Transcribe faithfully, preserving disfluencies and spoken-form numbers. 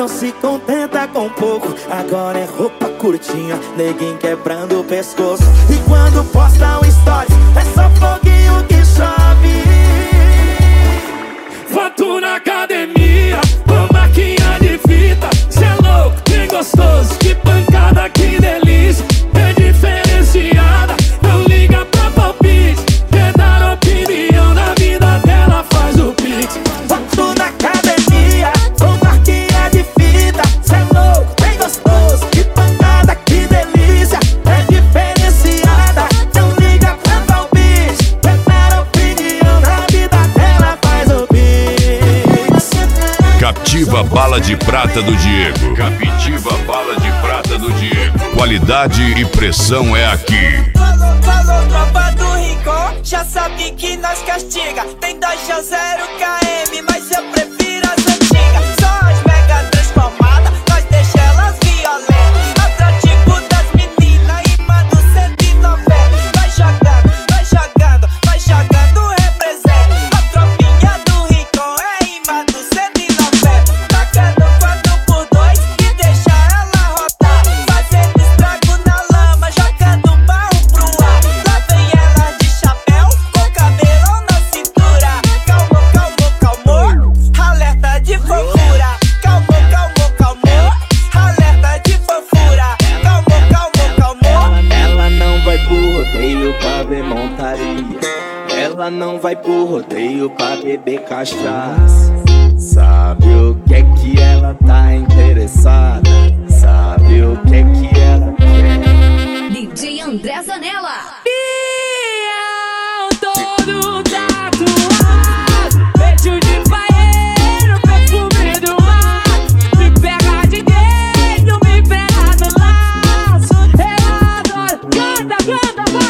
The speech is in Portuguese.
não se contenta com pouco, agora é roupa curtinha, neguinho quebrando o pescoço. E quando posta um story, é só foguinho que chove. Foto na academia, com marquinha de fita. Cê é louco, bem gostoso, que pancada, que delícia. É diferenciada, não liga pra palpite. Quer dar opinião na vida dela, faz o pix. Foto na academia, com marquinha de fita. Cê é louco, bem gostoso, que pancada, que delícia. É diferenciada, não liga pra palpite. Quer dar opinião na vida dela, faz o pix. Captiva Bala de Prata do Diego. Captiva Bala de Prata do Diego. Qualidade e pressão é aqui. Falou, falou, tropa do Rincon, já sabe que nós castiga. Tem dois a zero K M, mas eu prefiro as antigas. Só as mega transformadas, nós deixa elas violentas. Atrativo das meninas, imã do cento e noventa. Vai jogando, vai jogando, vai jogando, representa. A tropinha do Rincon é imã do cento e noventa. Tacando quatro por dois e deixa ela rodar. Fazendo estrago na lama, jogando barro pro ar. Lá vem ela de chapéu, com cabelão na cintura. Calmou, calmou, calmou, alerta de fofura. Calmou, calmou, calmou, alerta de fofura. Calmou, calmou, calmou. Ela não vai pro rodeio pra ver montaria. Ela não vai pro rodeio pra beber cachaça. Sabe o que é que ela tá interessada? Sabe o que é que ela quer? D J André Zanella. Fiel, todo tatuado, beijo de paeiro, perfume do mar. Me pega de dedo, me pega no laço. Eu adoro, canta, canta,